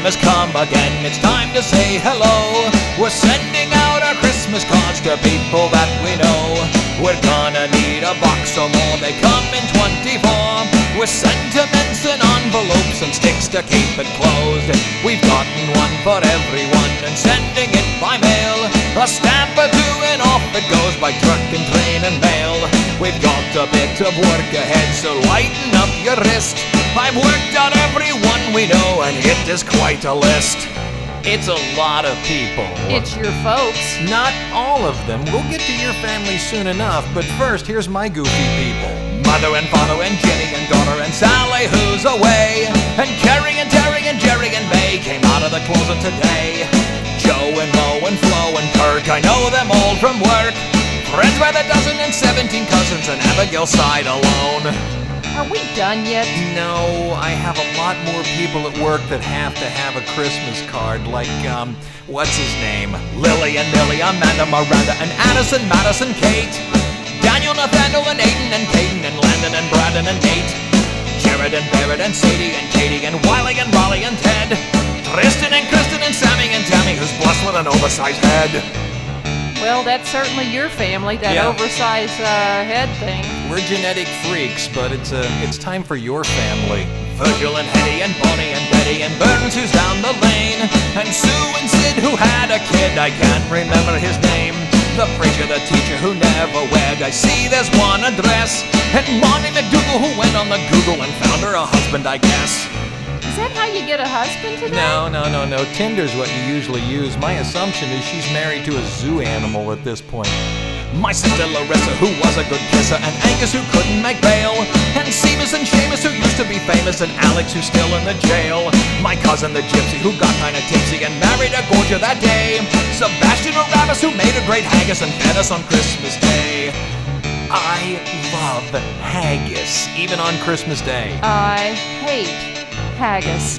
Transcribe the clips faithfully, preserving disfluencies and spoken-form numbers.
has come again. It's time to say hello. We're sending out our Christmas cards to people that we know. We're gonna need a box or more. They come in twenty-four. With sentiments and envelopes and sticks to keep it closed. We've gotten one for everyone and sending it by mail. A stamp or two and off it goes by truck and train and mail. We've got a bit of work ahead, so lighten up your wrist. I've worked out everyone we know and it is quite a list. It's a lot of people. It's your folks. Not all of them. We'll get to your family soon enough, but first, here's my goofy people. Mother and father and Jenny and daughter and Sally who's away. And Kerry and Terry and Jerry and May came out of the closet today. Joe and Mo and Flo and Kirk, I know them all from work. Friends by the dozen and seventeen cousins and Abigail side alone. Are we done yet? No, I have a lot more people at work that have to have a Christmas card, like, um, what's his name? Lily and Millie, Amanda, Miranda and Addison, Madison, Kate. Daniel, Nathaniel and Aiden and Caden and Landon and Brandon and Nate. Jared and Barrett and Sadie and Katie and Wiley and Raleigh and Ted. Tristan and Kristen and Sammy and Tammy, who's blessed with an oversized head. Well, that's certainly your family, that Yeah. oversized uh, head thing. We're genetic freaks, but it's uh, it's time for your family. Virgil and Hetty and Bonnie and Betty and Burns who's down the lane. And Sue and Sid who had a kid, I can't remember his name. The preacher, the teacher who never wed, I see there's one address. And Monty McDougal who went on the Google and found her a husband, I guess. Is that how you get a husband today? No, no, no, no. Tinder's what you usually use. My assumption is she's married to a zoo animal at this point. My sister Larissa, who was a good kisser, and Angus, who couldn't make bail, and Seamus and Seamus, who used to be famous, and Alex, who's still in the jail. My cousin, the gypsy, who got kinda tipsy and married a gorger that day. Sebastian Aramis, who made a great haggis and fed us on Christmas Day. I love haggis, even on Christmas Day. I hate haggis.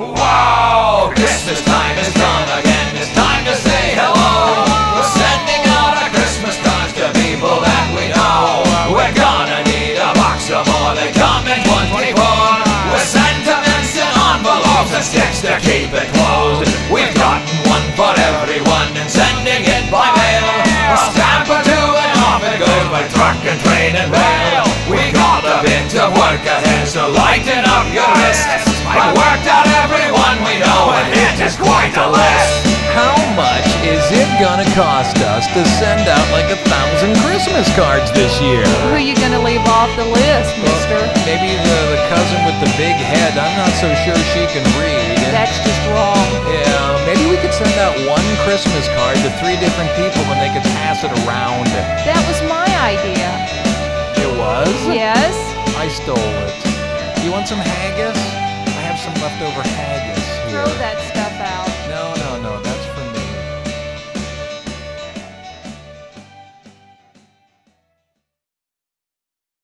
Wow! Christmas time has come again. It's time to say hello. We're sending out our Christmas cards to people that we know. We're gonna need a box or more. They come in one twenty-four. With sentiments and envelopes and sticks to keep it closed. We've gotten one for everyone and sending it by mail. A stamp or two and off it goes by truck and train and rail. We got a bit of work ahead, so lighten up your wrist. I worked out everyone we know and it is quite a list. How much is it gonna cost us to send out like a thousand Christmas cards this year? Who you gonna leave off the list, mister? Maybe the, the cousin with the big head. I'm not so sure she can read. That's just wrong. Yeah, maybe we could send out one Christmas card to three different people and they could pass it around. That was my idea. It was? Yes? I stole it. You want some haggis? I have some leftover haggis here. Throw that stuff out.